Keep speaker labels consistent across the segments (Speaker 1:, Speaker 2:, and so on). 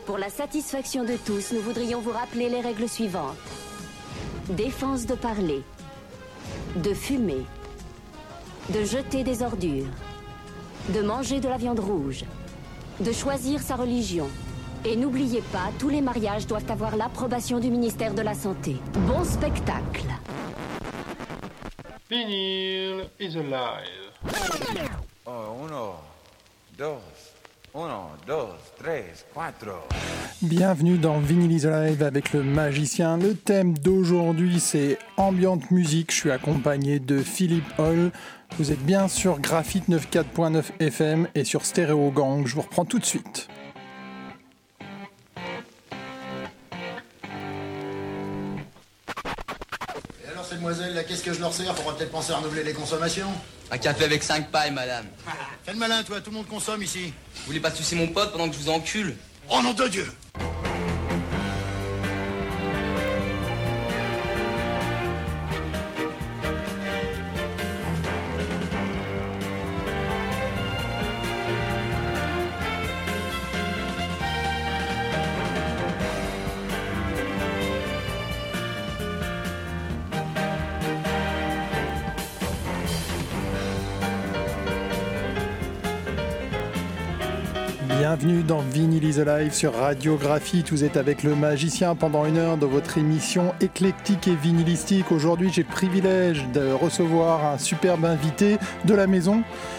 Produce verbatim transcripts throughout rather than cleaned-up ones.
Speaker 1: Pour la satisfaction de tous, nous voudrions vous rappeler les règles suivantes. Défense de parler, de fumer, de jeter des ordures, de manger de la viande rouge, de choisir sa religion. Et n'oubliez pas, tous les mariages doivent avoir l'approbation du ministère de la Santé. Bon spectacle.
Speaker 2: Vinyl is alive.
Speaker 3: Oh, uno, dos, uno, dos, tres, cuatro.
Speaker 4: Bienvenue dans Vinyl is Alive avec le magicien. Le thème d'aujourd'hui, c'est ambiante musique. Je suis accompagné de Philippe Holl. Vous êtes bien sur Graphite quatre-vingt-quatorze point neuf F M et sur Stéréo Gang. Je vous reprends tout de suite.
Speaker 5: Mademoiselle, là, qu'est-ce que je leur sers? Faudra peut-être penser à renouveler les consommations.
Speaker 6: Un café avec cinq pailles, madame.
Speaker 5: Fais le malin, toi, tout le monde consomme ici.
Speaker 6: Vous voulez pas sucer mon pote pendant que je vous encule?
Speaker 5: Oh nom de Dieu!
Speaker 4: Bienvenue dans Vinyl is Alive sur Radio Graphite. Vous êtes avec le magicien pendant une heure de votre émission éclectique et vinylistique. Aujourd'hui, j'ai le privilège de recevoir un superbe invité de la maison.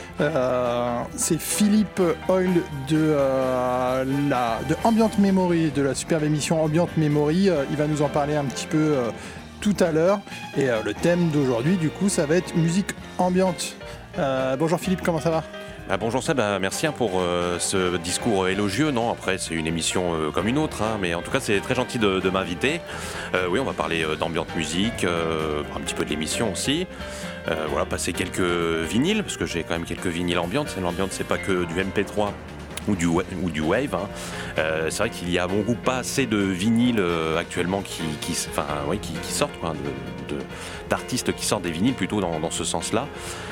Speaker 4: Euh, c'est Philippe Holl de, euh, la, de Ambient Memory, de la superbe émission Ambient Memory. Euh, il va nous en parler un petit peu euh, tout à l'heure. Et euh, le thème d'aujourd'hui, du coup, ça va être musique ambiante. Euh, bonjour Philippe, comment ça va ?
Speaker 7: Ah, bonjour Seb, bah, merci hein, pour euh, ce discours élogieux. Non, après c'est une émission euh, comme une autre, hein, mais en tout cas c'est très gentil de, de m'inviter. Euh, oui, on va parler euh, d'ambiante musique, euh, un petit peu de l'émission aussi. Euh, voilà, passer quelques vinyles, parce que j'ai quand même quelques vinyles ambiantes. L'ambiante, c'est pas que du M P trois ou du, ou du Wave. Hein. Euh, c'est vrai qu'il y a à mon goût pas assez de vinyles euh, actuellement qui, qui, enfin, ouais, qui, qui sortent, quoi, de, de, d'artistes qui sortent des vinyles plutôt dans, dans ce sens-là.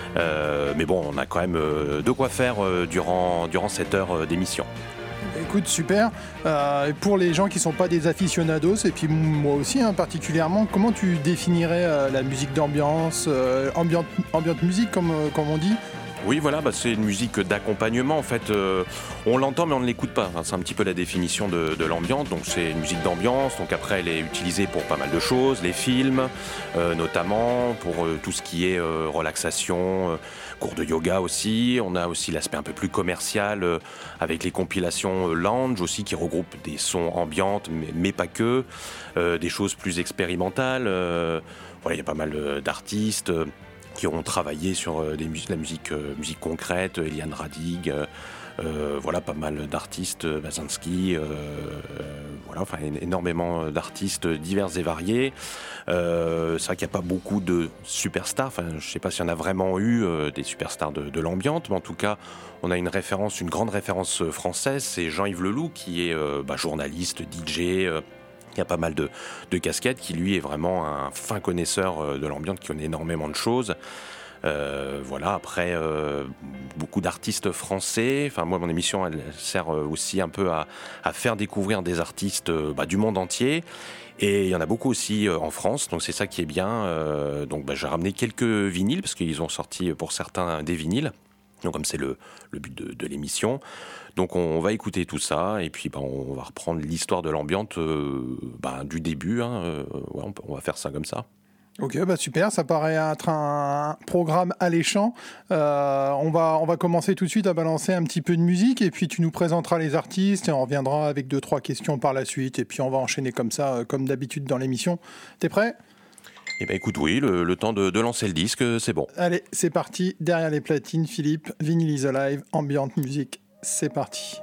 Speaker 7: Euh, mais bon, on a quand même euh, de quoi faire euh, durant, durant cette heure euh, d'émission.
Speaker 4: Écoute, super. Euh, pour les gens qui ne sont pas des aficionados, et puis moi aussi hein, particulièrement, comment tu définirais euh, la musique d'ambiance, euh, ambiante, ambiante musique comme, euh, comme on dit ?
Speaker 7: Oui, voilà, bah, c'est une musique d'accompagnement. En fait, euh, on l'entend mais on ne l'écoute pas. Enfin, c'est un petit peu la définition de, de l'ambiance. Donc, c'est une musique d'ambiance. Donc, après, elle est utilisée pour pas mal de choses, les films, euh, notamment pour euh, tout ce qui est euh, relaxation, euh, cours de yoga aussi. On a aussi l'aspect un peu plus commercial euh, avec les compilations euh, lounge aussi qui regroupent des sons ambiantes, mais, mais pas que, euh, des choses plus expérimentales. Euh, voilà, il y a pas mal euh, d'artistes. Euh, qui ont travaillé sur des mus- la musique, euh, musique concrète, Eliane Radig, euh, euh, voilà, pas mal d'artistes, Basinski, euh, euh, voilà, enfin énormément d'artistes divers et variés. Euh, c'est vrai qu'il n'y a pas beaucoup de superstars, enfin, je ne sais pas s'il y en a vraiment eu euh, des superstars de, de l'ambiance, mais en tout cas, on a une référence, une grande référence française, c'est Jean-Yves Leloup, qui est euh, bah, journaliste, D J. Euh, Il y a pas mal de, de casquettes, qui lui est vraiment un fin connaisseur de l'ambiance, qui connaît énormément de choses. Euh, voilà, après, euh, beaucoup d'artistes français. Enfin, moi, mon émission, elle sert aussi un peu à, à faire découvrir des artistes bah, du monde entier. Et il y en a beaucoup aussi en France, donc c'est ça qui est bien. Euh, donc bah, j'ai ramené quelques vinyles, parce qu'ils ont sorti pour certains des vinyles. Donc comme c'est le, le but de, de l'émission. Donc on va écouter tout ça et puis bah, on va reprendre l'histoire de l'ambiance euh, bah, du début. Hein, euh, ouais, on, peut, on va faire ça comme ça.
Speaker 4: Ok, bah super, ça paraît être un programme alléchant. Euh, on, va, on va commencer tout de suite à balancer un petit peu de musique et puis tu nous présenteras les artistes et on reviendra avec deux, trois questions par la suite et puis on va enchaîner comme ça, comme d'habitude dans l'émission. T'es prêt ?
Speaker 7: Eh bien écoute, oui, le, le temps de, de lancer le disque, c'est bon.
Speaker 4: Allez, c'est parti, derrière les platines, Philippe, Vinyl is Alive, ambiante musique, c'est parti.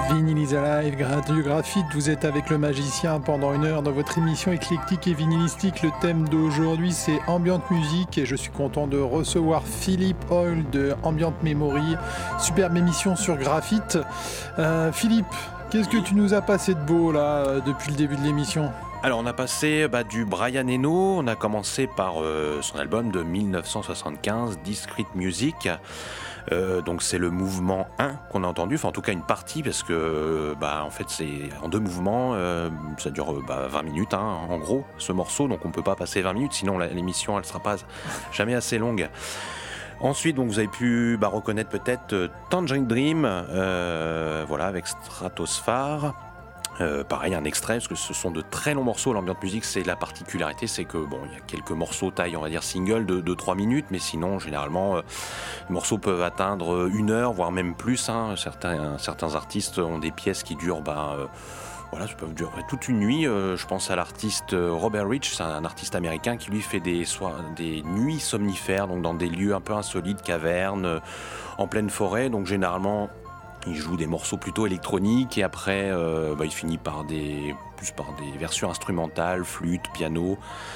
Speaker 4: Vinyl is Alive, Radio Graphite, vous êtes avec le magicien pendant une heure dans votre émission éclectique et vinylistique. Le thème d'aujourd'hui c'est Ambient Music et je suis content de recevoir Philippe Oil de Ambient Memory. Superbe émission sur Graphite. Euh, Philippe, qu'est-ce que tu nous as passé de beau là depuis le début de l'émission ?
Speaker 7: Alors on a passé bah, du Brian Eno, on a commencé par euh, son album de dix-neuf cent soixante-quinze, Discrete Music. Euh, donc c'est le mouvement un qu'on a entendu, enfin en tout cas une partie parce que bah, en fait c'est en deux mouvements, euh, ça dure bah, vingt minutes hein, en gros ce morceau, donc on peut pas passer vingt minutes sinon la, l'émission elle sera pas jamais assez longue. Ensuite, donc, vous avez pu bah, reconnaître peut-être euh, Tangerine Dream, euh, voilà, avec Stratosphere. Euh, pareil, un extrait, parce que ce sont de très longs morceaux. L'ambient musique, c'est la particularité, c'est que bon, il y a quelques morceaux taille, on va dire single, de, de trois minutes, mais sinon, généralement, euh, les morceaux peuvent atteindre une heure, voire même plus. Hein. Certains, certains artistes ont des pièces qui durent, bah, euh, voilà, ça peut durer toute une nuit. Euh, je pense à l'artiste Robert Rich, c'est un artiste américain qui lui fait des, so- des nuits somnifères, donc dans des lieux un peu insolites, cavernes, euh, en pleine forêt, donc généralement. Il joue des morceaux plutôt électroniques et après euh, bah, il finit par des, plus par des versions instrumentales, flûte, piano.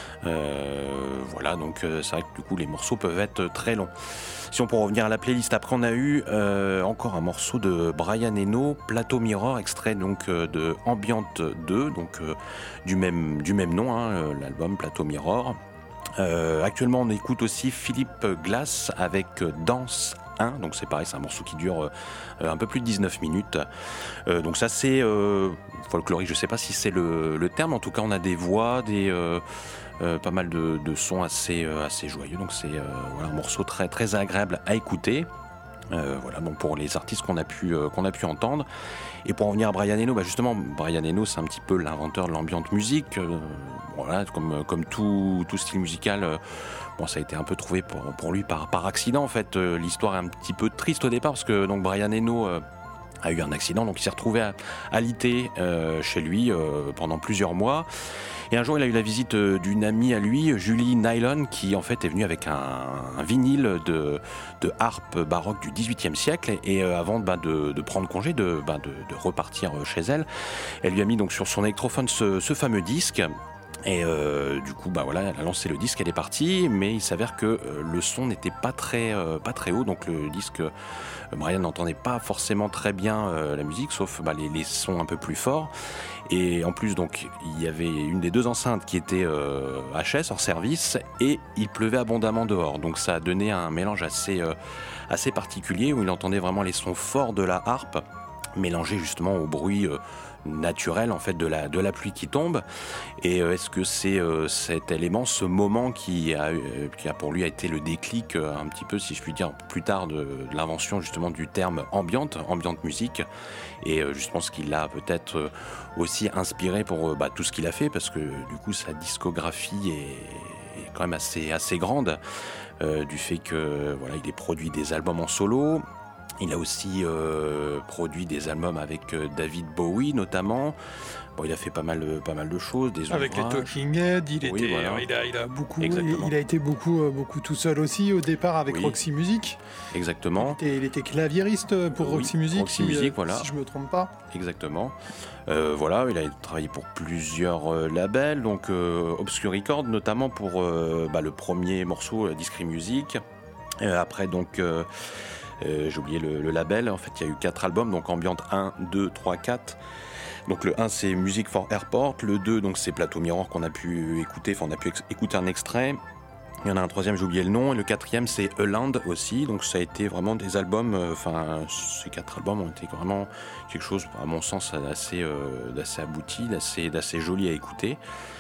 Speaker 7: Euh, voilà, donc euh, c'est vrai que du coup les morceaux peuvent être très longs. Si on peut revenir à la playlist, après on a eu euh, encore un morceau de Brian Eno, Plateau Mirror, extrait donc euh, de Ambient deux, donc euh, du même du même nom, hein, l'album Plateau Mirror. Euh, actuellement on écoute aussi Philippe Glass avec Danse un, donc c'est pareil, c'est un morceau qui dure euh, un peu plus de dix-neuf minutes. Euh, donc ça c'est euh, folklorique, je sais pas si c'est le, le terme, en tout cas on a des voix, des euh, euh, pas mal de, de sons assez euh, assez joyeux. Donc c'est euh, voilà, un morceau très très agréable à écouter. Euh, voilà, donc pour les artistes qu'on a pu euh, qu'on a pu entendre. Et pour en venir à Brian Eno, bah justement Brian Eno c'est un petit peu l'inventeur de l'ambient musique. Euh, voilà, comme comme tout tout style musical. Euh, Bon, ça a été un peu trouvé pour, pour lui par, par accident en fait. Euh, l'histoire est un petit peu triste au départ parce que donc Brian Eno euh, a eu un accident, donc il s'est retrouvé à, alité euh, chez lui euh, pendant plusieurs mois. Et un jour, il a eu la visite euh, d'une amie à lui, Julie Nylon, qui en fait est venue avec un, un vinyle de, de harpe baroque du dix-huitième siècle. Et euh, avant bah, de, de prendre congé, de, bah, de, de repartir chez elle, elle lui a mis donc sur son électrophone ce, ce fameux disque. Et euh, du coup, bah voilà, elle a lancé le disque, elle est partie, mais il s'avère que euh, le son n'était pas très, euh, pas très haut, donc le disque, euh, Brian n'entendait pas forcément très bien euh, la musique, sauf bah, les, les sons un peu plus forts. Et en plus, donc, il y avait une des deux enceintes qui était euh, H S hors service, et il pleuvait abondamment dehors, donc ça a donné un mélange assez, euh, assez particulier où il entendait vraiment les sons forts de la harpe mélangés justement au bruit euh, naturel en fait de la de la pluie qui tombe. Et euh, est-ce que c'est euh, cet élément, ce moment qui a euh, qui a pour lui a été le déclic euh, un petit peu, si je puis dire, plus tard de, de l'invention justement du terme ambiante, ambiante musique, et euh, justement ce qui l'a peut-être euh, aussi inspiré pour euh, bah, tout ce qu'il a fait, parce que du coup sa discographie est, est quand même assez assez grande, euh, du fait que voilà, il ait produit des albums en solo. Il a aussi euh, produit des albums avec euh, David Bowie notamment. Bon, il a fait pas mal, pas mal de choses, des
Speaker 4: avec
Speaker 7: ouvrages.
Speaker 4: les Talking Heads, il,
Speaker 7: Oui,
Speaker 4: était,
Speaker 7: voilà.
Speaker 4: il, a, il a beaucoup, il,
Speaker 7: Exactement.
Speaker 4: il a été beaucoup, beaucoup tout seul aussi au départ avec
Speaker 7: Oui.
Speaker 4: Roxy Music.
Speaker 7: Exactement.
Speaker 4: Il était, il était claviériste pour
Speaker 7: Oui,
Speaker 4: Roxy Music,
Speaker 7: Roxy
Speaker 4: si,
Speaker 7: Music,
Speaker 4: euh,
Speaker 7: voilà.
Speaker 4: si je me trompe pas.
Speaker 7: Exactement. Euh, voilà, il a travaillé pour plusieurs euh, labels, donc euh, Obscure Records notamment pour euh, bah, le premier morceau, euh, Discrete Music. Euh, après donc. Euh, Euh, j'ai oublié le, le label, en fait il y a eu quatre albums, donc Ambient un, deux, trois, quatre. Donc le un c'est Music for Airport, le deux donc c'est Plateau Mirror qu'on a pu écouter, enfin on a pu ex- écouter un extrait. Il y en a un troisième, j'ai oublié le nom, et le quatrième c'est A Land aussi, donc ça a été vraiment des albums, enfin euh, ces quatre albums ont été vraiment quelque chose à mon sens d'assez, euh, d'assez abouti, d'assez, d'assez joli à écouter.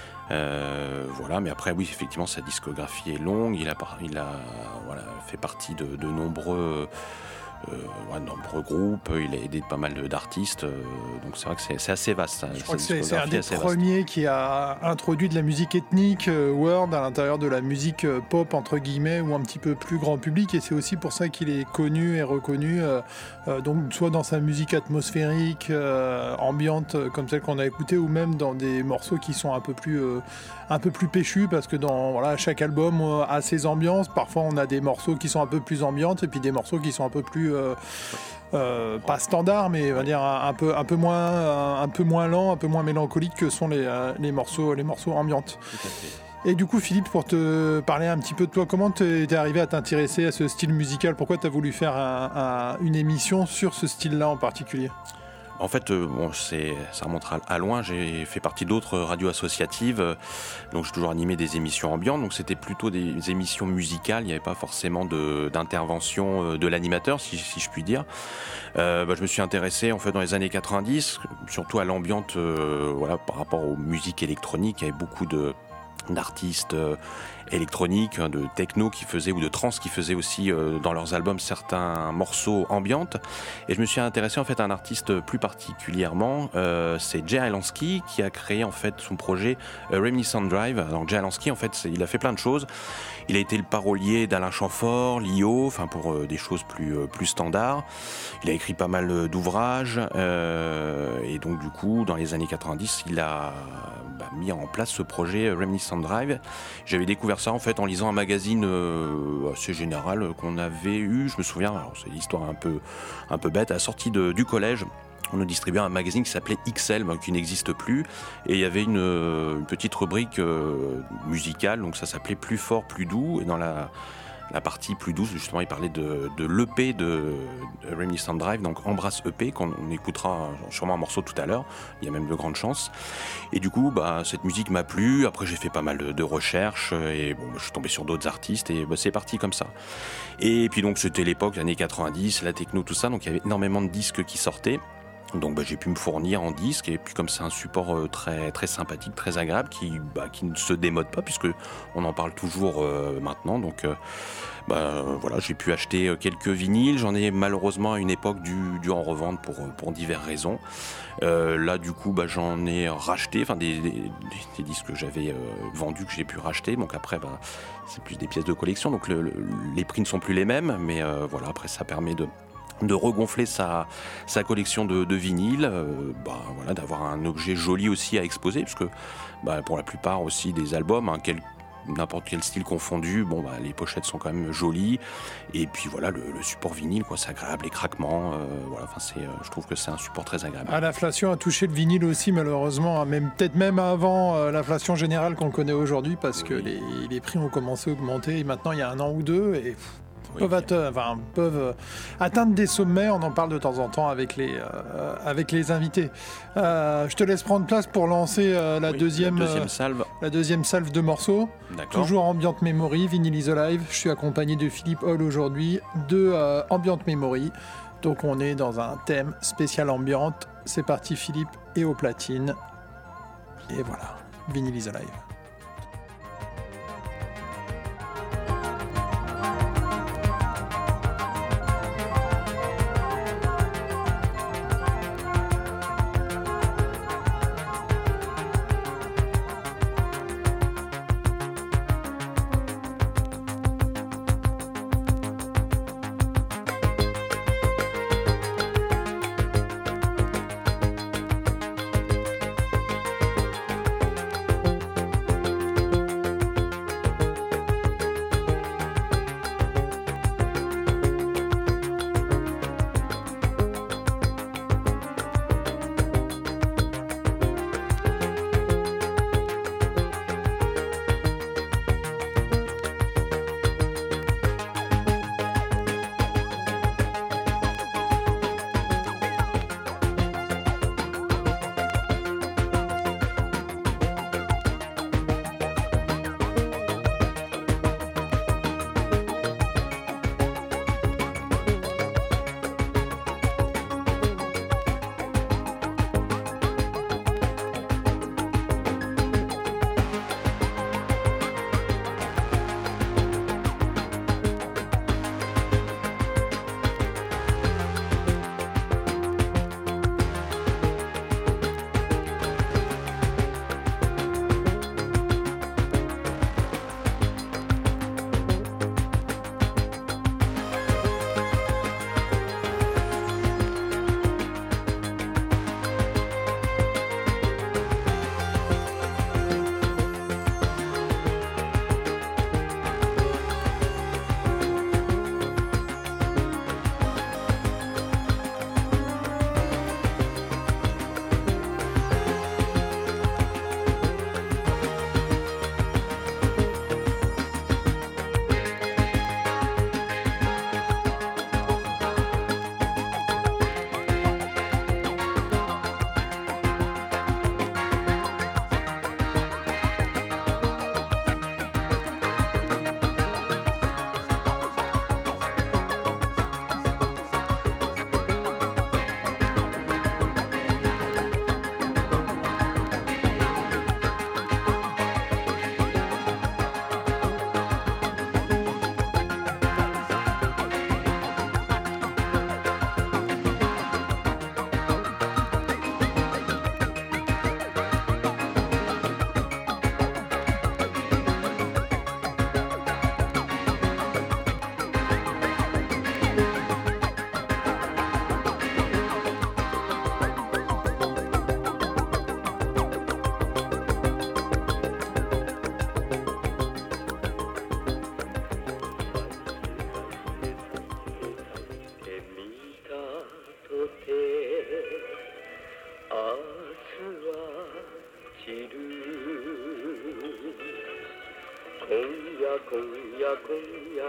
Speaker 7: Euh, voilà, mais après oui effectivement sa discographie est longue, il a, il a voilà, fait partie de, de nombreux euh, ouais, nombreux groupes, il a aidé pas mal d'artistes, euh, donc c'est vrai que c'est, c'est assez vaste.
Speaker 4: Je crois que c'est, c'est un des premiers vaste. Qui a introduit de la musique ethnique euh, world à l'intérieur de la musique euh, pop entre guillemets, ou un petit peu plus grand public, et c'est aussi pour ça qu'il est connu et reconnu, euh, euh, donc soit dans sa musique atmosphérique, euh, ambiante euh, comme celle qu'on a écoutée, ou même dans des morceaux qui sont un peu plus euh, un peu plus péchus, parce que dans voilà, chaque album euh, a ses ambiances. Parfois on a des morceaux qui sont un peu plus ambiantes et puis des morceaux qui sont un peu plus plus euh, euh, pas standard, mais on va dire un, un peu un peu moins un, un peu moins lent, un peu moins mélancolique que sont les euh, les morceaux les morceaux ambiantes.
Speaker 7: Tout à fait.
Speaker 4: Et du coup, Philippe, pour te parler un petit peu de toi, comment t'es, t'es arrivé à t'intéresser à ce style musical ? Pourquoi t'as voulu faire un, un, une émission sur ce style-là en particulier ?
Speaker 7: En fait, euh, bon, c'est, ça remonte à, à loin. J'ai fait partie d'autres radios associatives, euh, donc j'ai toujours animé des émissions ambiantes. Donc c'était plutôt des émissions musicales. Il n'y avait pas forcément de, d'intervention euh, de l'animateur, si, si je puis dire. Euh, bah, je me suis intéressé en fait dans les années quatre-vingt-dix, surtout à l'ambiante, euh, voilà, par rapport aux musiques électroniques. Il y avait beaucoup de d'artistes euh, électroniques, hein, de techno qui faisaient ou de trance qui faisaient aussi euh, dans leurs albums certains morceaux ambiantes. Et je me suis intéressé en fait à un artiste plus particulièrement, euh, c'est Jay Alansky qui a créé en fait son projet euh, Reminiscent Drive. Donc Jay Alansky en fait, c'est, il a fait plein de choses. Il a été le parolier d'Alain Chamfort, Lio, enfin pour euh, des choses plus euh, plus standards. Il a écrit pas mal d'ouvrages euh, et donc du coup dans les années quatre-vingt-dix, il a bah, mis en place ce projet Reminiscent Drive. J'avais découvert ça en fait en lisant un magazine euh, assez général qu'on avait eu, je me souviens, alors c'est une histoire un peu un peu bête, à la sortie de, du collège. On nous distribuait un magazine qui s'appelait X L, qui n'existe plus, et il y avait une, une petite rubrique euh, musicale, donc ça s'appelait Plus fort, plus doux, et dans la, la partie plus douce, justement, il parlait de, de l'E P de, de Reminiscent Drive, donc Embrasse E P, qu'on on écoutera sûrement un morceau tout à l'heure, il y a même de grandes chances. Et du coup, bah, cette musique m'a plu, après j'ai fait pas mal de, de recherches, et bon, je suis tombé sur d'autres artistes, et bah, c'est parti comme ça. Et puis donc c'était l'époque, les années quatre-vingt-dix, la techno, tout ça, donc il y avait énormément de disques qui sortaient. Donc bah, j'ai pu me fournir en disque, et puis comme c'est un support euh, très très sympathique, très agréable, qui bah, qui ne se démode pas puisque on en parle toujours euh, maintenant. Donc euh, bah, voilà, j'ai pu acheter quelques vinyles. J'en ai malheureusement à une époque dû, dû en revendre pour pour diverses raisons. Euh, là du coup bah, j'en ai racheté, enfin des, des, des disques que j'avais euh, vendus que j'ai pu racheter. Donc après bah, c'est plus des pièces de collection, donc le, le, les prix ne sont plus les mêmes, mais euh, voilà, après ça permet de de regonfler sa, sa collection de, de vinyles, euh, bah, voilà, d'avoir un objet joli aussi à exposer, parce que bah, pour la plupart aussi des albums, hein, quel, n'importe quel style confondu, bon, bah, les pochettes sont quand même jolies, et puis voilà, le, le support vinyle, quoi, c'est agréable, les craquements, euh, voilà, c'est, euh, je trouve que c'est un support très agréable.
Speaker 4: Ah, l'inflation a touché le vinyle aussi, malheureusement, hein, même, peut-être même avant euh, l'inflation générale qu'on connaît aujourd'hui, parce oui. que les, les prix ont commencé à augmenter, et maintenant il y a un an ou deux, et... Oui, peuvent, atte- enfin, peuvent atteindre des sommets, on en parle de temps en temps avec les, euh, avec les invités. Euh, je te laisse prendre place pour lancer euh, la,
Speaker 7: oui,
Speaker 4: deuxième,
Speaker 7: la, deuxième salve.
Speaker 4: Euh, la deuxième salve de morceaux.
Speaker 7: D'accord.
Speaker 4: Toujours Ambient Memory, Vinyl is Alive. Je suis accompagné de Philippe Hall aujourd'hui, de euh, Ambient Memory. Donc on est dans un thème spécial ambiante. C'est parti Philippe et au platine. Et voilà, Vinyl is Alive.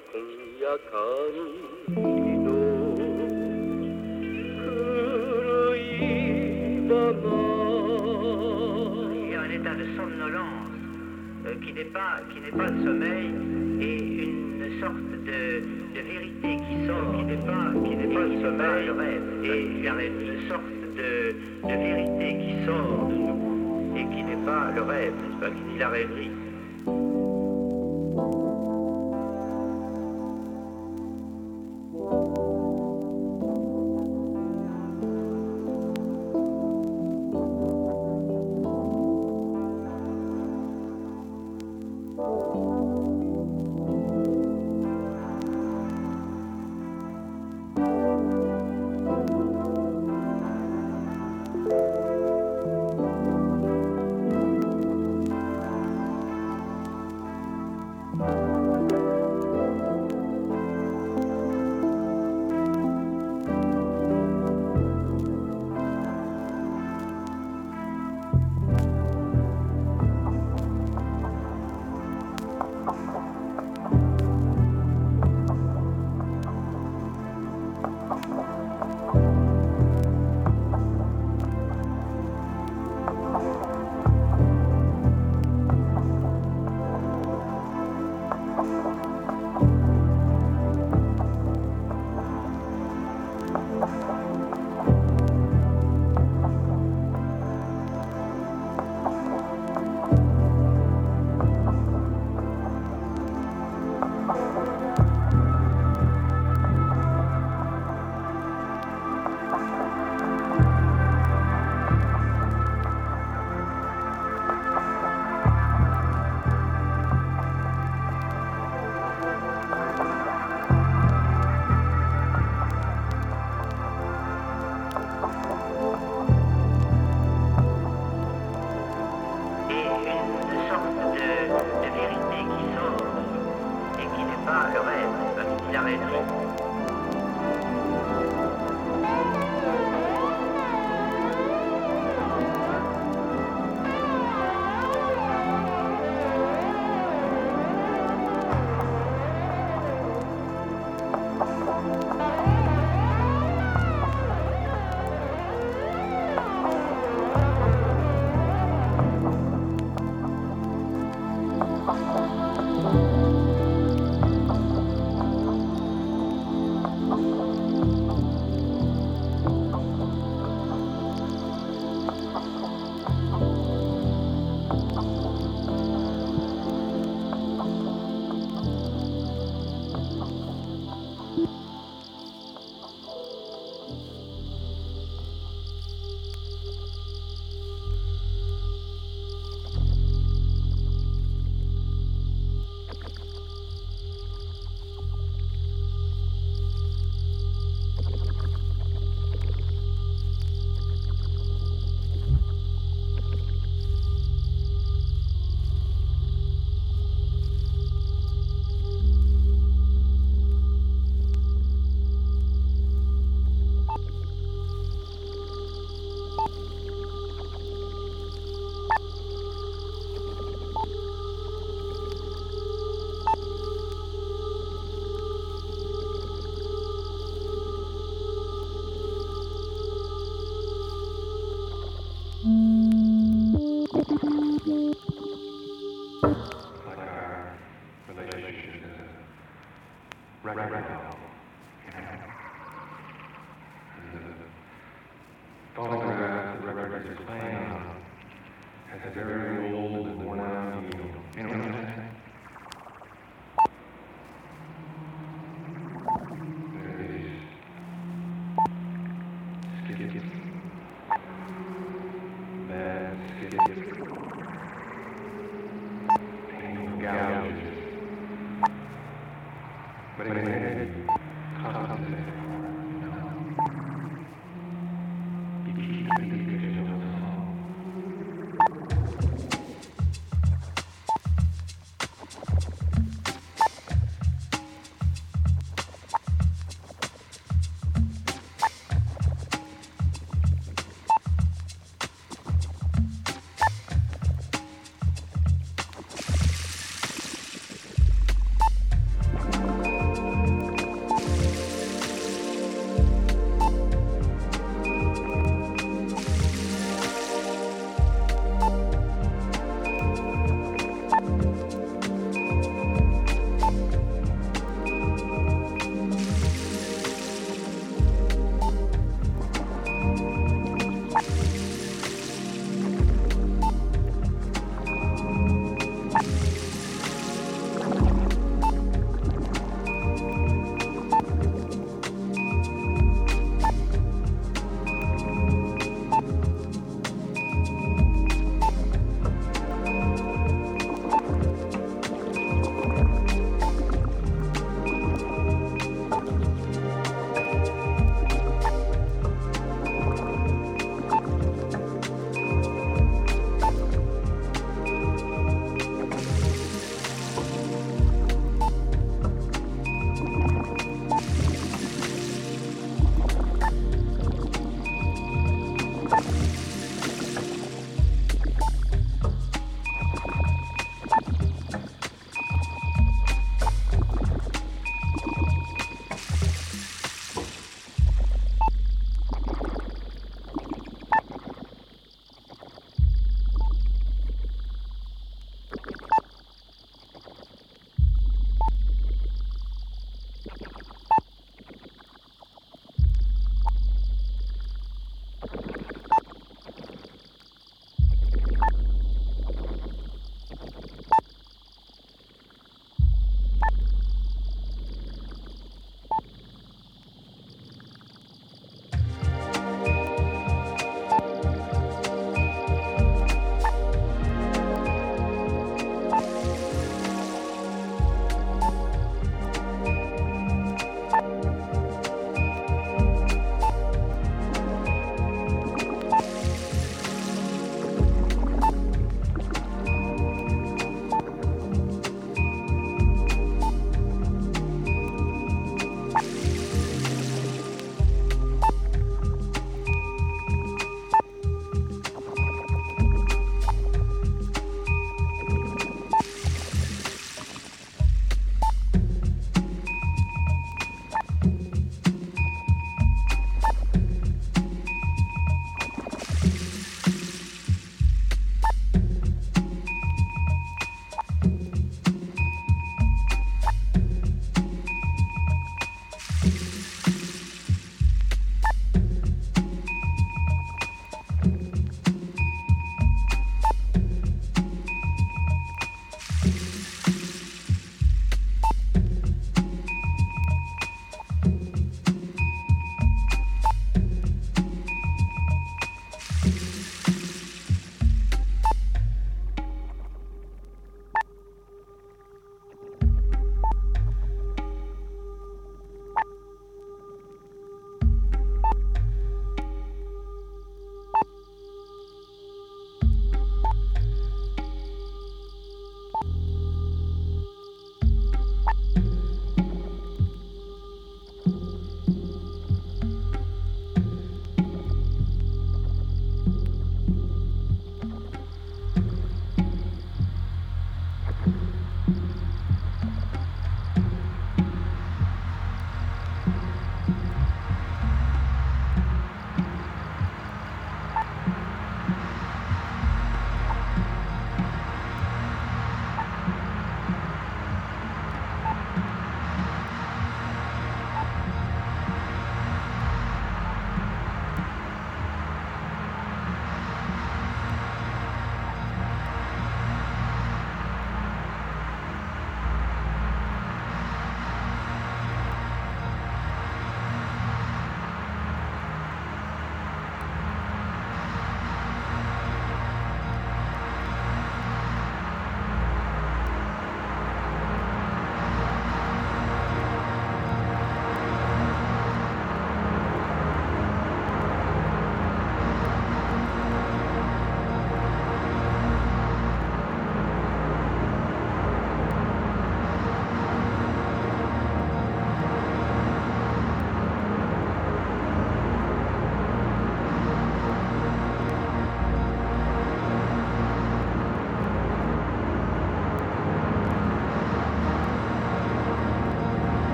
Speaker 8: un état de somnolence euh, qui n'est pas, qui n'est pas le sommeil et une sorte de, de vérité qui sort, qui n'est pas, qui n'est pas le sommeil, le rêve, et une sorte de, de vérité qui sort de nous et qui n'est pas le rêve, n'est-ce pas, qui dit la rêverie.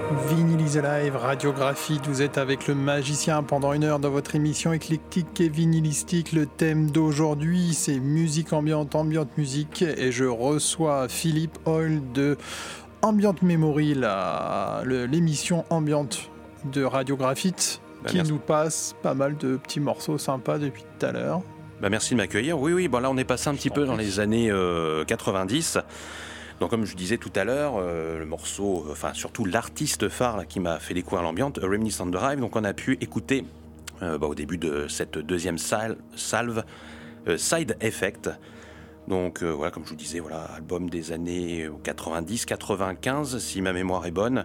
Speaker 4: Vinyl is Alive, radiographie, vous êtes avec le magicien pendant une heure dans votre émission éclectique et vinylistique. Le thème d'aujourd'hui, c'est musique ambiante, ambiante musique, et je reçois Philippe Hoyle de Ambient Memory, la, le, l'émission ambiante de Radiographite, bah, qui merci. Nous passe pas mal de petits morceaux sympas depuis tout à l'heure.
Speaker 7: Bah, merci de m'accueillir. Oui, oui, bon, là on est passé un petit peu dans les années euh, quatre-vingt-dix. Donc comme je disais tout à l'heure, euh, le morceau, enfin surtout l'artiste phare là, qui m'a fait découvrir l'ambiance, A Reminiscent Drive, donc on a pu écouter euh, bah, au début de cette deuxième sal- salve euh, Side Effect. Donc euh, voilà, comme je vous disais, voilà, album des années quatre-vingt-dix quatre-vingt-quinze, si ma mémoire est bonne.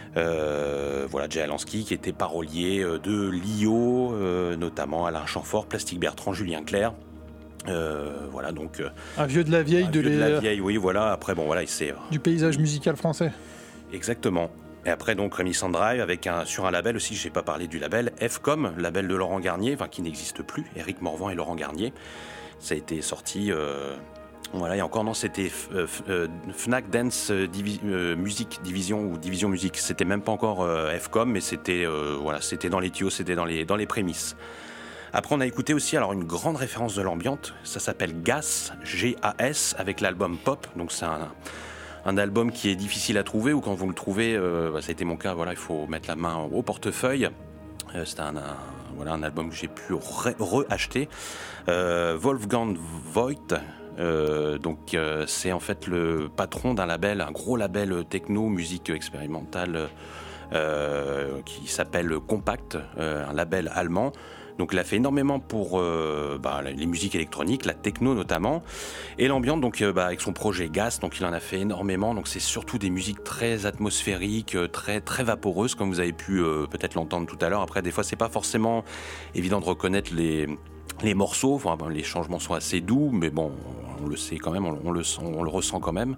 Speaker 7: Euh, voilà, Jay Alansky qui était parolier de L I O, euh, notamment Alain Chamfort, Plastique Bertrand, Julien Clerc. Euh, voilà donc euh,
Speaker 4: un vieux de la vieille,
Speaker 7: un
Speaker 4: de,
Speaker 7: vieux
Speaker 4: les...
Speaker 7: de la vieille, oui, voilà. Après, bon, voilà, c'est euh...
Speaker 4: du paysage musical français.
Speaker 7: Exactement. Et après, donc, Reminiscent Drive avec un sur un label aussi. J'ai pas parlé du label F COM, label de Laurent Garnier, enfin qui n'existe plus. Éric Morvan et Laurent Garnier. Ça a été sorti. Euh... Voilà, et encore non, c'était euh, euh, Fnac Dance Divi- euh, Music Division ou Division Musique. C'était même pas encore euh, F COM, mais c'était euh, voilà, c'était dans les tuyaux, c'était dans les dans les prémices. Après, on a écouté aussi alors une grande référence de l'ambiante, ça s'appelle Gas, G A S, avec l'album Pop. Donc c'est un, un album qui est difficile à trouver, ou quand vous le trouvez, euh, bah, ça a été mon cas, voilà, il faut mettre la main au portefeuille. Euh, c'est un, un, voilà, un album que j'ai pu re- re-acheter. Euh, Wolfgang Voigt, euh, donc euh, c'est en fait le patron d'un label, un gros label techno, musique expérimentale, euh, qui s'appelle Compact, euh, un label allemand. Donc il a fait énormément pour euh, bah, les musiques électroniques, la techno notamment, et l'ambiance, donc euh, bah, avec son projet Gas, donc il en a fait énormément. Donc c'est surtout des musiques très atmosphériques, très très vaporeuses, comme vous avez pu euh, peut-être l'entendre tout à l'heure. Après, des fois c'est pas forcément évident de reconnaître les les morceaux. Enfin, ben, les changements sont assez doux, mais bon, on le sait quand même, on, on le sent, on le ressent quand même.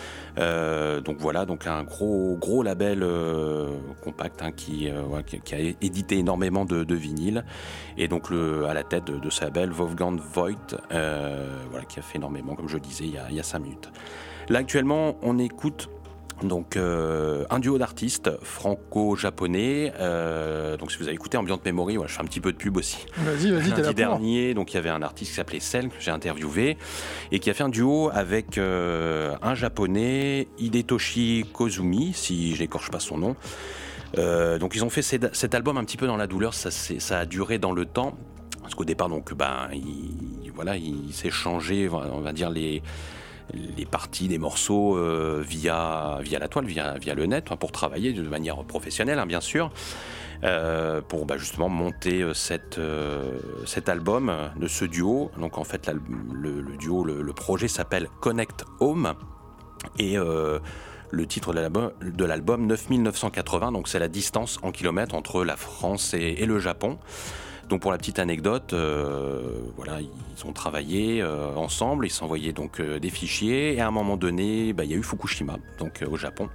Speaker 7: Euh, donc voilà, donc un gros gros label euh, compact hein, qui, euh, ouais, qui, qui a édité énormément de, de vinyles, et donc le, à la tête de, de ce label Wolfgang Voigt, euh, voilà, qui a fait énormément, comme je le disais il y a, il y a cinq minutes. Là actuellement on écoute donc euh, un duo d'artistes franco-japonais. Euh, donc si vous avez écouté Ambient Memory, ouais, je fais un petit peu de pub aussi.
Speaker 4: Vas-y, vas-y, t'es là pour.
Speaker 7: Dernier, donc il y avait un artiste qui s'appelait Cell que j'ai interviewé et qui a fait un duo avec euh, un japonais, Hidetoshi Kozumi, si j'écorche pas son nom. Euh, donc ils ont fait cet, cet album un petit peu dans la douleur. Ça, c'est, ça a duré dans le temps parce qu'au départ, donc ben, il, voilà, il s'est changé, on va dire les les parties des morceaux euh, via via la toile, via via le net, hein, pour travailler de manière professionnelle, hein, bien sûr, euh, pour bah, justement monter euh, cette euh, cet album de ce duo. Donc en fait, le, le duo, le, le projet s'appelle Connect Home, et euh, le titre de l'album, de l'album neuf mille neuf cent quatre-vingts. Donc c'est la distance en kilomètres entre la France et, et le Japon. Donc pour la petite anecdote, euh, voilà, ils ont travaillé euh, ensemble, ils s'envoyaient donc euh, des fichiers, et à un moment donné, bah, il y a eu Fukushima, donc euh, au Japon,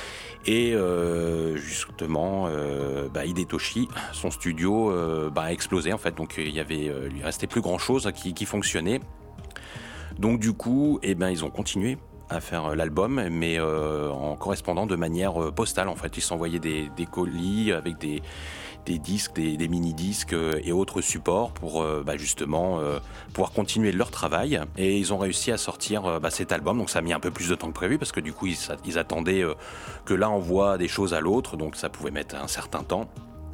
Speaker 7: et euh, justement, euh, bah, Hidetoshi, son studio euh, bah, a explosé en fait, donc il y avait, euh, il restait plus grand chose qui, qui fonctionnait. Donc du coup, eh ben ils ont continué à faire l'album, mais euh, en correspondant de manière postale en fait. Ils s'envoyaient des, des colis avec des des disques, des, des mini-disques et autres supports pour euh, bah, justement euh, pouvoir continuer leur travail. Et ils ont réussi à sortir euh, bah, cet album. Donc ça a mis un peu plus de temps que prévu parce que du coup ils, ils attendaient euh, que l'un envoie des choses à l'autre, donc ça pouvait mettre un certain temps.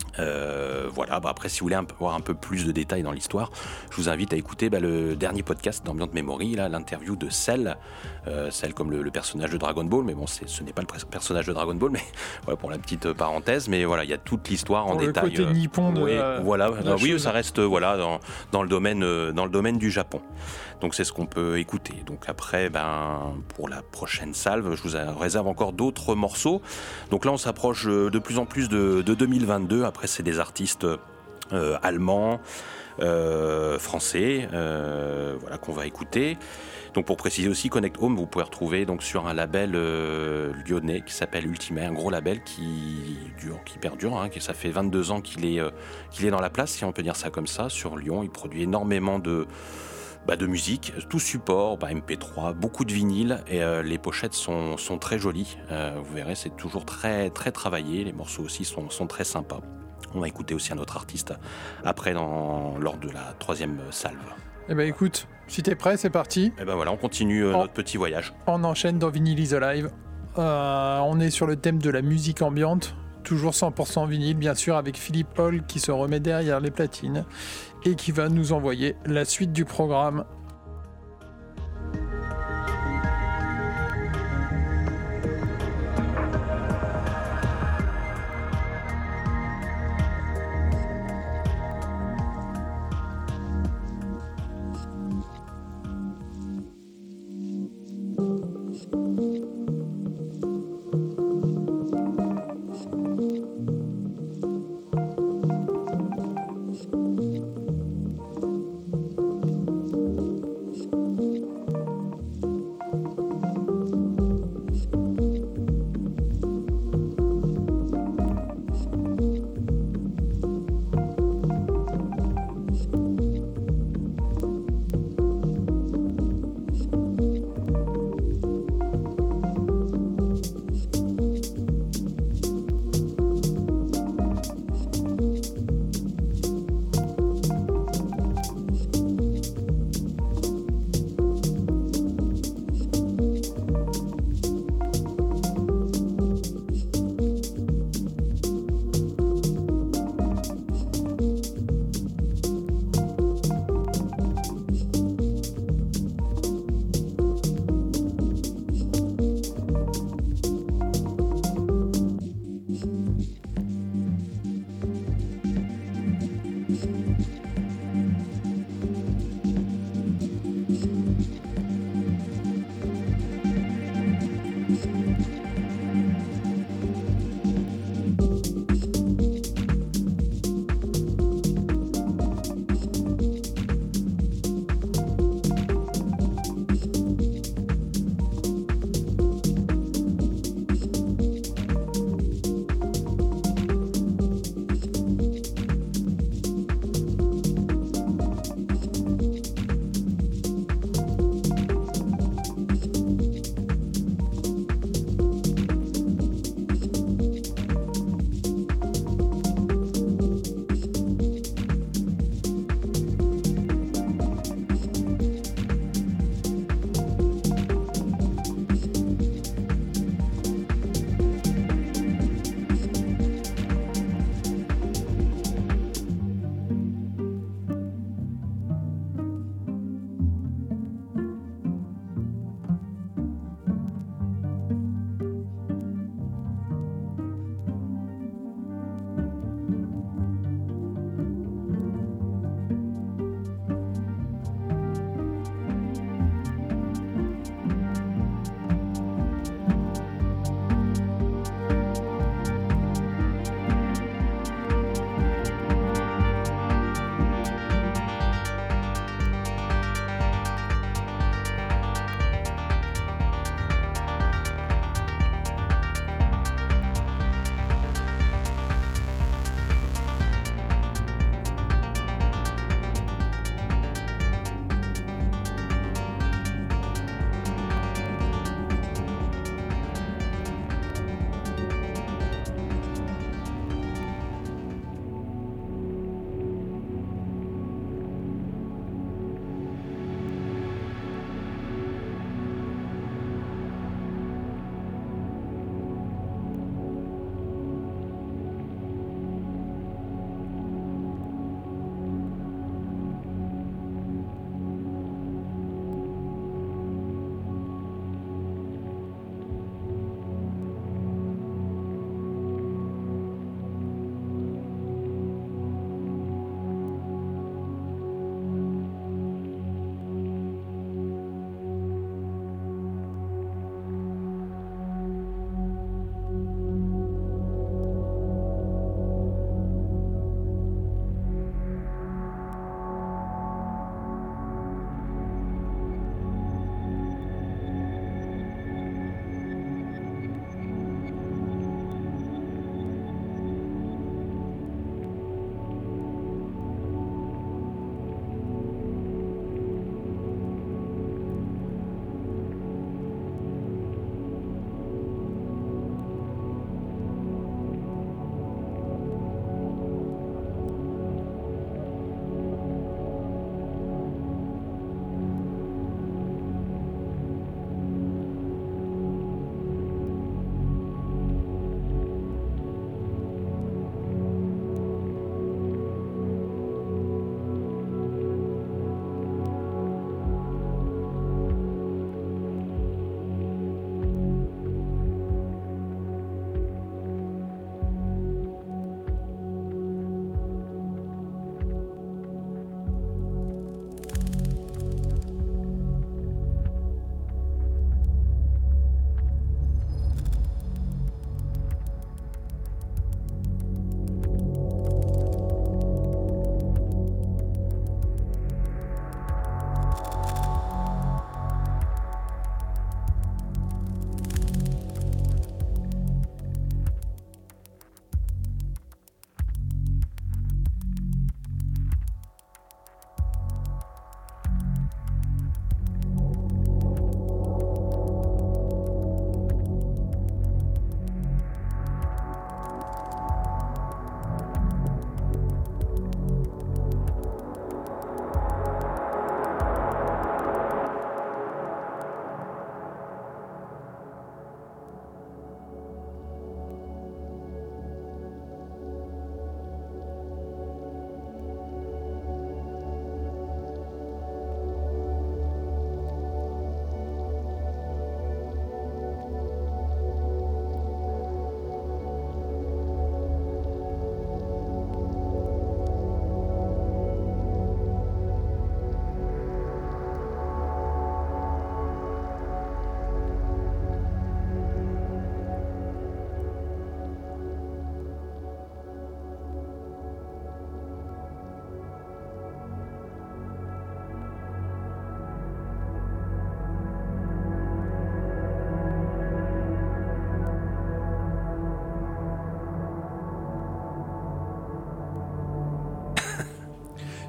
Speaker 7: Euh, voilà, bah après si vous voulez un peu, avoir un peu plus de détails dans l'histoire, je vous invite à écouter bah, le dernier podcast d'Ambient Memory, là, l'interview de Cell, euh, Cell comme le, le personnage de Dragon Ball, mais bon c'est, ce n'est pas le personnage de Dragon Ball, mais voilà, pour la petite parenthèse, mais voilà, il y a toute l'histoire en
Speaker 4: pour
Speaker 7: détail.
Speaker 4: Le côté euh, nippon de
Speaker 7: oui,
Speaker 4: la,
Speaker 7: voilà,
Speaker 4: de la
Speaker 7: oui,
Speaker 4: chose.
Speaker 7: Ça reste voilà dans, dans le domaine euh, dans le domaine du Japon. Donc c'est ce qu'on peut écouter. Donc après, ben pour la prochaine salve, je vous réserve encore d'autres morceaux. Donc là, on s'approche de plus en plus de, de deux mille vingt-deux. Après, c'est des artistes euh, allemands, euh, français, euh, voilà qu'on va écouter. Donc pour préciser aussi, Connect Home, vous pouvez retrouver donc sur un label euh, lyonnais qui s'appelle Ultima, un gros label qui dure, qui perdure, hein, qui ça fait vingt-deux ans qu'il est euh, qu'il est dans la place, si on peut dire ça comme ça, sur Lyon. Il produit énormément de bah, de musique, tout support, bah, M P trois, beaucoup de vinyle et euh, les pochettes sont, sont très jolies. Euh, vous verrez, c'est toujours très, très travaillé. Les morceaux aussi sont, sont très sympas. On va écouter aussi un autre artiste après dans, lors de la troisième salve.
Speaker 4: Eh ben écoute, si t'es prêt, c'est parti.
Speaker 7: Et ben voilà, on continue euh,
Speaker 4: On-
Speaker 7: notre petit voyage.
Speaker 4: On enchaîne dans Vinyl is Alive. Euh, on est sur le thème de la musique ambiante, toujours cent pour cent vinyle, bien sûr, avec Philippe Hall qui se remet derrière les platines et qui va nous envoyer la suite du programme.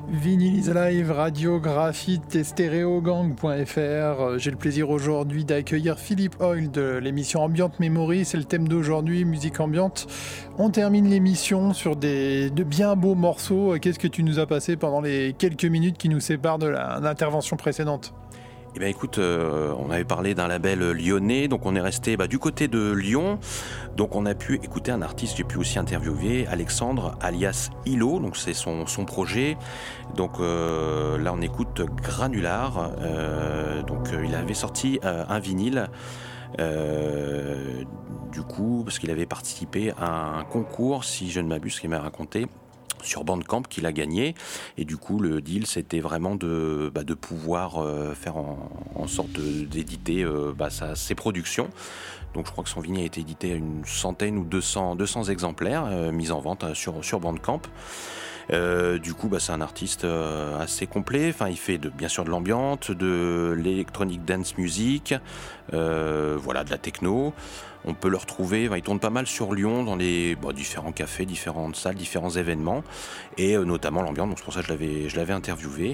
Speaker 4: Vinyl is Live, Radio Graphite et Stéréogang point F R. J'ai le plaisir aujourd'hui d'accueillir Philippe Hoyle de l'émission Ambient Memory. C'est le thème d'aujourd'hui, musique ambiante. On termine l'émission sur des, de bien beaux morceaux. Qu'est-ce que tu nous as passé pendant les quelques minutes qui nous séparent de la, l'intervention précédente ?
Speaker 7: Eh bien écoute, euh, on avait parlé d'un label lyonnais, donc on est resté bah, du côté de Lyon, donc on a pu écouter un artiste, j'ai pu aussi interviewer Alexandre alias Hilo, donc c'est son, son projet, donc euh, là on écoute Granular, euh, donc euh, il avait sorti euh, un vinyle, euh, du coup, parce qu'il avait participé à un concours, si je ne m'abuse, ce qu'il m'a raconté, sur Bandcamp qu'il a gagné, et du coup le deal c'était vraiment de, bah, de pouvoir euh, faire en, en sorte de, d'éditer euh, bah, sa, ses productions. Donc je crois que son vinyle a été édité à une centaine ou deux cents, deux cents exemplaires euh, mis en vente euh, sur, sur Bandcamp. Euh, du coup, bah, c'est un artiste euh, assez complet. Enfin, il fait de, bien sûr de l'ambiance, de l'électronic dance music, euh, voilà, de la techno. On peut le retrouver, enfin, il tourne pas mal sur Lyon dans les bon, différents cafés, différentes salles, différents événements, et euh, notamment l'ambiance. Donc c'est pour ça que je l'avais, je l'avais interviewé.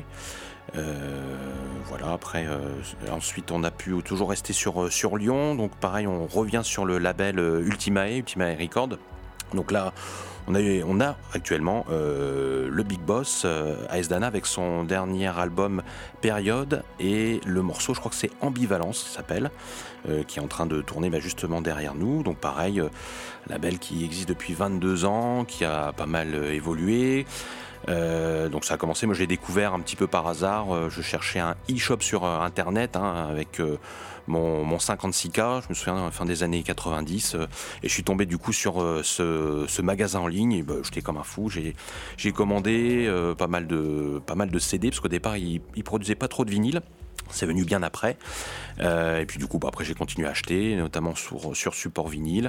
Speaker 7: Euh, voilà. Après, euh, ensuite, on a pu toujours rester sur sur Lyon. Donc pareil, on revient sur le label Ultimae, Ultimae Records. Donc là, on a, on a actuellement euh, le Big Boss, euh, A S Dana, avec son dernier album Période, et le morceau, je crois que c'est Ambivalence, ça s'appelle, euh, qui est en train de tourner bah, justement derrière nous. Donc pareil, euh, label qui existe depuis vingt-deux ans, qui a pas mal euh, évolué. Euh, donc ça a commencé, moi j'ai découvert un petit peu par hasard, euh, je cherchais un e-shop sur euh, internet hein, avec euh, mon, mon cinquante-six K, je me souviens fin des années quatre-vingt-dix, euh, et je suis tombé du coup sur euh, ce, ce magasin en ligne, et bah, j'étais comme un fou, j'ai, j'ai commandé euh, pas, mal de, pas mal de C D, parce qu'au départ ils ne produisaient pas trop de vinyle. C'est venu bien après, euh, et puis du coup bah, après j'ai continué à acheter, notamment sur, sur support vinyle.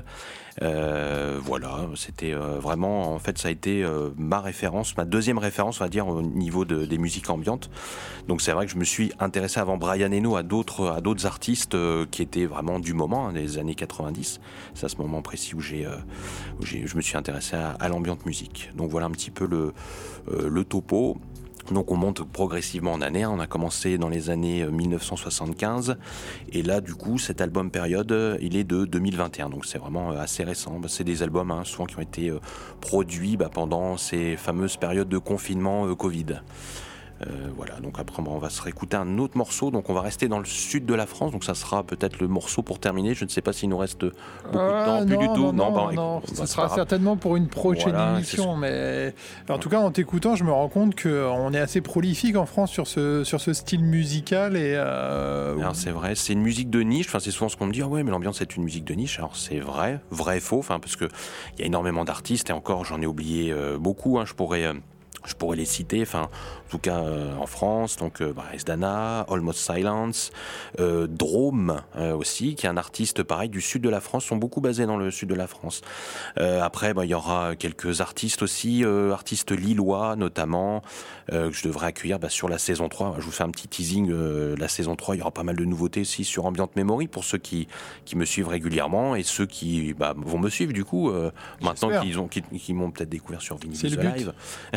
Speaker 7: Euh, voilà, c'était euh, vraiment, en fait ça a été euh, ma référence, ma deuxième référence on va dire au niveau de, des musiques ambiantes. Donc c'est vrai que je me suis intéressé avant Brian Eno à d'autres, à d'autres artistes euh, qui étaient vraiment du moment, hein, des années quatre-vingt-dix. C'est à ce moment précis où, j'ai, euh, où j'ai, je me suis intéressé à, à l'ambiante musique. Donc voilà un petit peu le, euh, le topo. Donc on monte progressivement en année, on a commencé dans les années dix-neuf cent soixante-quinze, et là du coup cet album Période il est de deux mille vingt et un, donc c'est vraiment assez récent. C'est des albums hein, souvent qui ont été produits bah, pendant ces fameuses périodes de confinement euh, Covid. Euh, voilà, donc après on va se réécouter un autre morceau, donc on va rester dans le sud de la France, donc ça sera peut-être le morceau pour terminer, je ne sais pas s'il nous reste beaucoup
Speaker 4: euh,
Speaker 7: de temps,
Speaker 4: non,
Speaker 7: plus du
Speaker 4: non,
Speaker 7: tout.
Speaker 4: Non, non,
Speaker 7: non,
Speaker 4: non,
Speaker 7: bah,
Speaker 4: ça sera certainement pour une prochaine
Speaker 7: voilà,
Speaker 4: émission, mais en tout cas en t'écoutant je me rends compte qu'on est assez prolifique en France sur ce, sur ce style musical, et euh...
Speaker 7: alors, c'est vrai, c'est une musique de niche, enfin, c'est souvent ce qu'on me dit, ah ouais mais l'ambiance c'est une musique de niche, alors c'est vrai, vrai et faux, enfin, parce qu'il y a énormément d'artistes, et encore j'en ai oublié euh, beaucoup, hein, je pourrais... Euh, Je pourrais les citer, enfin, en tout cas euh, en France, donc euh, bah, A S Dana, Almost Silence, euh, Drôme euh, aussi, qui est un artiste pareil du sud de la France, sont beaucoup basés dans le sud de la France. Euh, après, bah, il y aura quelques artistes aussi, euh, artistes lillois notamment, euh, que je devrais accueillir bah, sur la saison trois. Je vous fais un petit teasing, euh, la saison trois, il y aura pas mal de nouveautés aussi sur Ambient Memory pour ceux qui, qui me suivent régulièrement, et ceux qui bah, vont me suivre du coup, euh, maintenant qu'ils, ont, qu'ils, qu'ils m'ont peut-être découvert sur Vinyl is Live.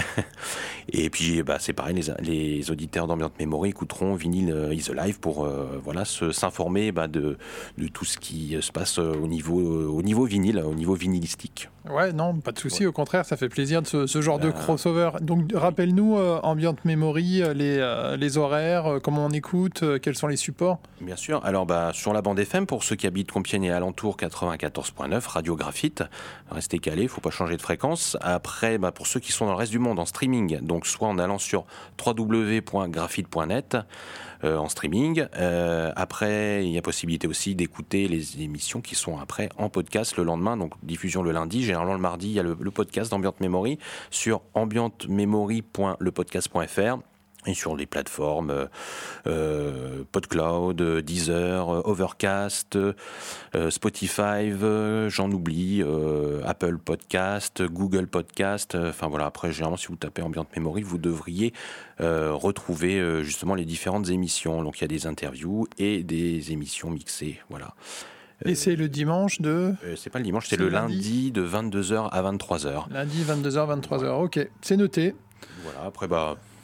Speaker 7: Et puis bah, c'est pareil, les, les auditeurs d'Ambient Memory écouteront Vinyl is Live pour euh, voilà, se, s'informer bah, de, de tout ce qui se passe au niveau, au niveau vinyle, au niveau vinylistique.
Speaker 4: Ouais, non, pas de souci, ouais. Au contraire, ça fait plaisir de ce, ce genre
Speaker 7: bah,
Speaker 4: de crossover. Donc rappelle-nous, euh, Ambient Memory, les, euh, les horaires, euh, comment on écoute, euh, quels sont les supports ? Bien
Speaker 7: sûr, alors bah, sur la bande F M, pour ceux qui habitent Compiègne et alentour, quatre-vingt-quatorze virgule neuf, Radio Graphite, restez calés, il ne faut pas changer de fréquence. Après, bah, pour ceux qui sont dans le reste du monde en streaming, donc soit en allant sur w w w point graphite point net euh, en streaming. Euh, après, il y a possibilité aussi d'écouter les émissions qui sont après en podcast le lendemain, donc diffusion le lundi. Généralement le mardi, il y a le, le podcast d'Ambient Memory sur ambient memory point le podcast point f r. Et sur les plateformes euh, euh, PodCloud, Deezer, Overcast, euh, Spotify, euh, j'en oublie, euh, Apple Podcast, Google Podcast. Enfin euh, voilà, après généralement si vous tapez Ambient Memory, vous devriez euh, retrouver euh, justement les différentes émissions. Donc il y a des interviews et des émissions mixées, voilà.
Speaker 4: Et c'est le dimanche de...
Speaker 7: Euh, c'est pas le dimanche, c'est, c'est le lundi. lundi de vingt-deux heures à vingt-trois heures.
Speaker 4: Lundi vingt-deux heures, vingt-trois heures, ok, c'est noté.
Speaker 7: Voilà, après bah...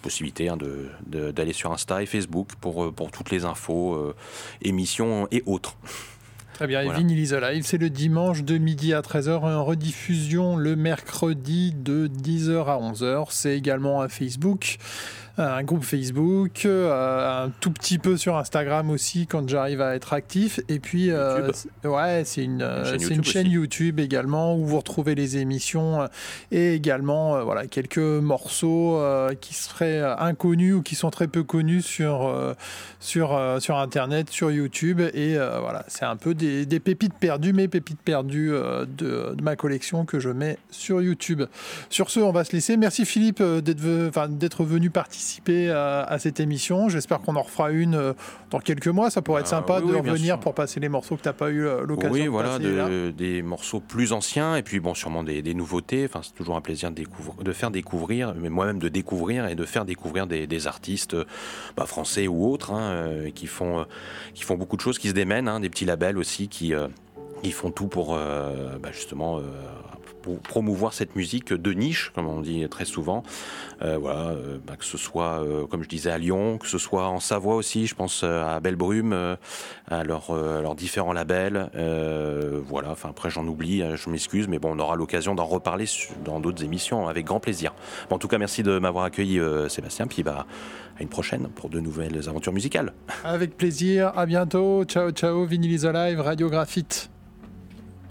Speaker 7: possibilité hein, de, de, d'aller sur Insta et Facebook pour, pour toutes les infos, euh, émissions et autres.
Speaker 4: Très bien,
Speaker 7: Voilà.
Speaker 4: et Vinyl is Alive, c'est le dimanche de midi à treize heures, en rediffusion le mercredi de dix heures à onze heures. C'est également un Facebook, un groupe Facebook, euh, un tout petit peu sur Instagram aussi quand j'arrive à être actif. Et puis, euh, c'est, ouais, c'est une,
Speaker 7: Une chaîne
Speaker 4: c'est
Speaker 7: YouTube
Speaker 4: une chaîne
Speaker 7: aussi.
Speaker 4: YouTube également où vous retrouvez les émissions euh, et également euh, voilà, quelques morceaux euh, qui seraient inconnus ou qui sont très peu connus sur, euh, sur, euh, sur Internet, sur YouTube. Et euh, voilà, c'est un peu des, des pépites perdues, mes pépites perdues euh, de, de ma collection que je mets sur YouTube. Sur ce, on va se laisser. Merci Philippe euh, d'être, ve- enfin, d'être venu participer à, à cette émission. J'espère qu'on en refera une euh, dans quelques mois. Ça pourrait être
Speaker 7: Ah,
Speaker 4: sympa
Speaker 7: oui,
Speaker 4: de
Speaker 7: oui, bien
Speaker 4: revenir
Speaker 7: sûr.
Speaker 4: pour passer les morceaux que tu n'as pas eu euh, l'occasion
Speaker 7: Oui,
Speaker 4: de
Speaker 7: voilà,
Speaker 4: passer là.
Speaker 7: de, des morceaux plus anciens et puis bon, sûrement des, des nouveautés. Enfin, c'est toujours un plaisir de, découvrir, de faire découvrir, mais moi-même de découvrir et de faire découvrir des, des artistes bah, français ou autres hein, euh, qui font, euh, qui font beaucoup de choses, qui se démènent, hein, des petits labels aussi qui, euh, qui font tout pour euh, bah, justement. Euh, pour promouvoir cette musique de niche, comme on dit très souvent. Euh, voilà, euh, bah, que ce soit, euh, comme je disais, à Lyon, que ce soit en Savoie aussi, je pense euh, à Belle Brume, euh, à, leur, euh, à leurs différents labels. Euh, voilà, enfin après j'en oublie, euh, je m'excuse, mais bon, on aura l'occasion d'en reparler su- dans d'autres émissions avec grand plaisir. Bon, en tout cas, merci de m'avoir accueilli, euh, Sébastien, puis bah, à une prochaine pour de nouvelles aventures musicales.
Speaker 4: Avec plaisir, à bientôt. Ciao, ciao, Vinyl is Alive, Radio Graphite.